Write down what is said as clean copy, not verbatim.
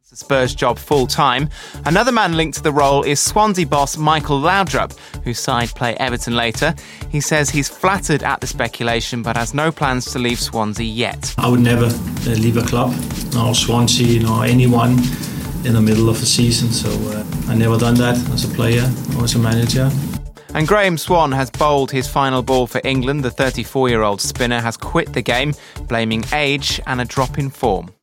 The Spurs job full-time. Another man linked to the role is Swansea boss Michael Laudrup, whose side play Everton later. He says he's flattered at the speculation but has no plans to leave Swansea yet. I would never leave a club, nor Swansea, nor anyone in the middle of a season. So I never done that as a player or as a manager. And Graham Swann has bowled his final ball for England. The 34-year-old spinner has quit the game, blaming age and a drop in form.